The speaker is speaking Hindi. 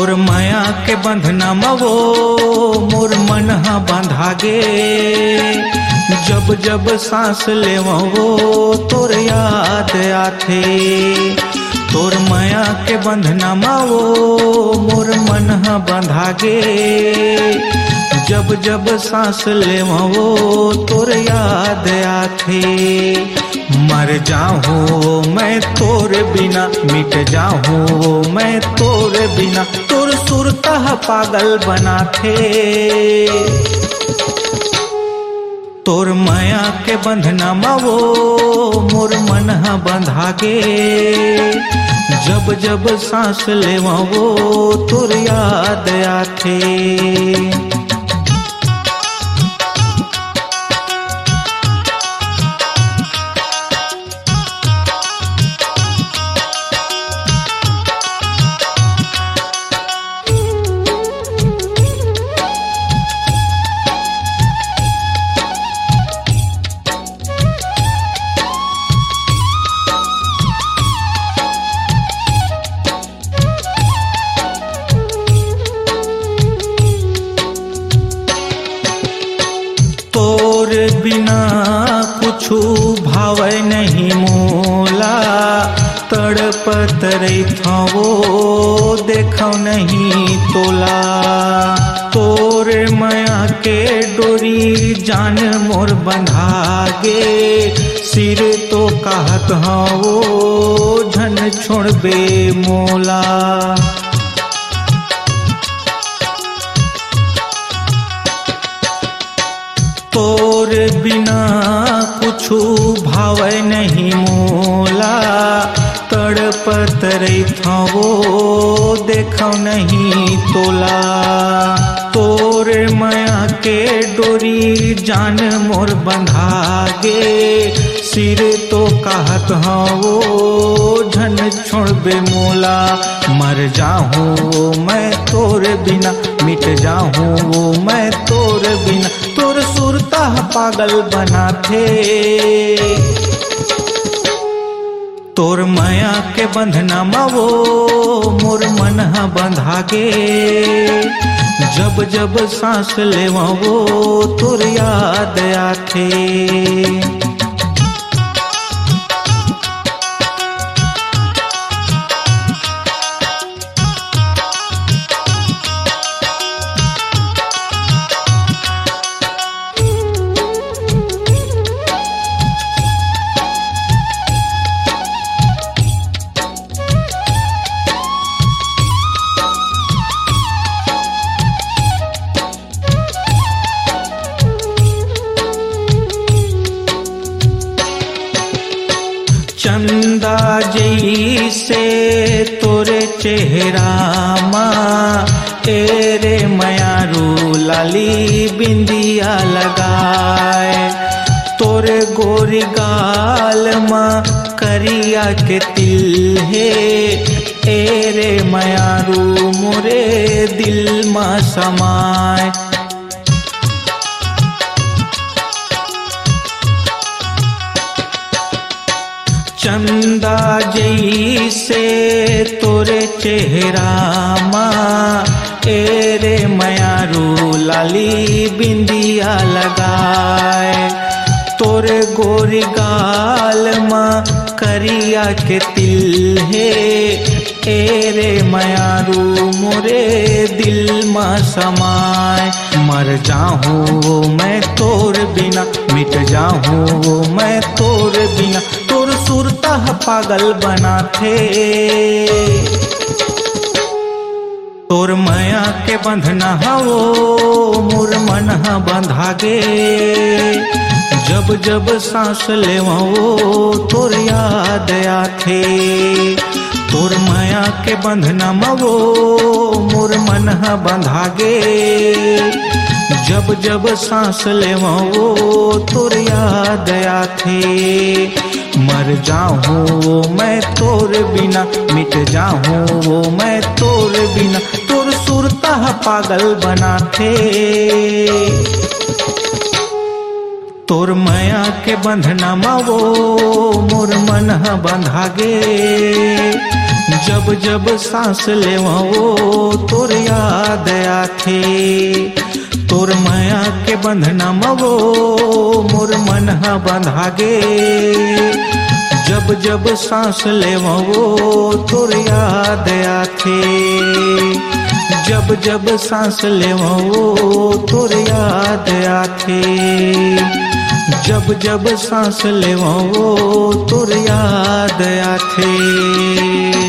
तोर माया के बंधना मवो मोर मन हा बंधागे। जब जब सांस लेवो तोर याद आथे। तोर माया के बंधना मवो मोर मन हा बंधागे। जब जब सांस लेवो तोर याद आथे। मर जाऊं मैं तोरे बिना, मिट जाऊं मैं तोरे बिना, तोर सुरता पागल बनाथे। तोर माया के बंधना मवो मोर मन हा बंधागे। जब जब सांस लेवो तोर याद आथे। बिना कुछु भावे नहीं मोला। तड़पत रहिथवो देखो नहीं तोला। तोरे माया के डोरी जान मोर बंधागे। सिर तो कहत हवो झन छोड़बे मोला। तोर बिना कुछु भावे नहीं मोला। तड़पत रहिथवो देखो नहीं तोला। तोर माया के डोरी जान मोर बंधागे। सिर तो कहत हवो झन छोड़बे मोला। मर जाऊं मैं तोरे बिना, मिट जाऊं मैं तोरे बिना, तोर सुरता पागल बनाथे। तोर माया के बंधना मवो मोर मन हा बंधागे। जब जब सांस लेवो तोर याद आथे। चंदा जैसे तोरे चेहरा माँ। तेरे मयारू लाली बिंदिया लगाए। तोरे गोरी गाल माँ करिया के तिल है। एरे मयारू मोरे दिल माँ समाए। चंदा जैसे तोरे चेहरा माँ। एरे मयारू लाली बिंदिया लगाए। तोरे गोरी गाल माँ करिया के तिल है। एरे मयारू मोरे दिल माँ समाए। मर जाऊं मैं तोर बिना, मिट जाऊं मैं तोर बिना, तोर सुरता पागल बनाथे। तोर माया के बंधना हवो मोर मन हा बंधागे। जब जब सांस लेवो तोर याद आथे। तोर माया के बंधना मवो मोर मन हा बंधागे। जब जब सांस लेवो तोर याद आथे। मर जाऊं मैं तोरे बिना, मिट जाऊं मैं तोरे बिना, तोर सुरता पागल बनाथे। तोर माया के बंधना मवो मोर मन बंधागे। जब जब सांस लेवा वो तोर याद आथे, तोर माया के बंधना मवो मोर मन हा बंधागे। जब जब सांस लेवा वो तोर याद आथे, जब जब सांस लेवा वो तोर याद आथे, जब जब सांस लेवा वो तोर याद आथे।